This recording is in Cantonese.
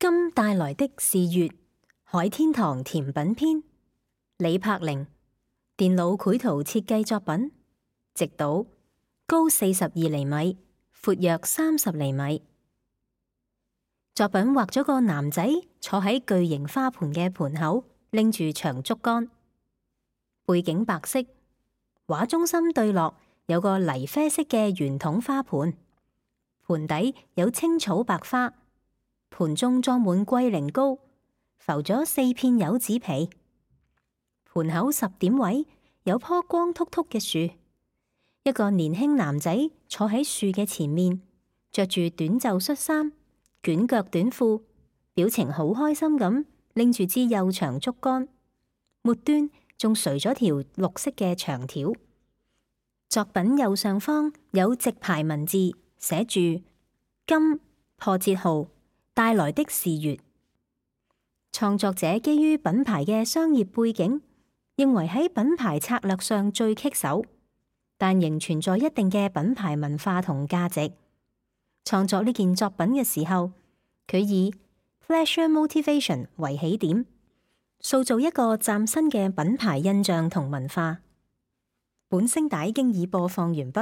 金帶來的是月，海天堂甜品篇，李柏玲，電腦繪圖設計作品，直島，高42厘米，闊約30厘米。作品畫咗個男仔坐喺巨型花盆嘅盆口，拎住長竹竿，背景白色，畫中心對落有個泥啡色嘅圓筒花盆，盆底有青草白花，盆中裝滿龜苓膏，浮咗4片柚子皮。盆口10點位有棵光禿禿嘅樹，一個年輕男仔坐喺樹嘅前面，着住短袖恤衫、捲腳短褲，表情好開心咁拎住支幼長竹竿，末端仲垂咗條綠色嘅長條。作品右上方有直排文字，寫住金破折號帶來的是月。創作者基於品牌嘅商業背景，認為喺品牌策略上最棘手，但仍存在一定嘅品牌文化同價值。創作呢件作品嘅時候，佢以 Pleasure Motivation 為起點，塑造一個嶄新嘅品牌印象同文化。本聲帶經已播放完畢。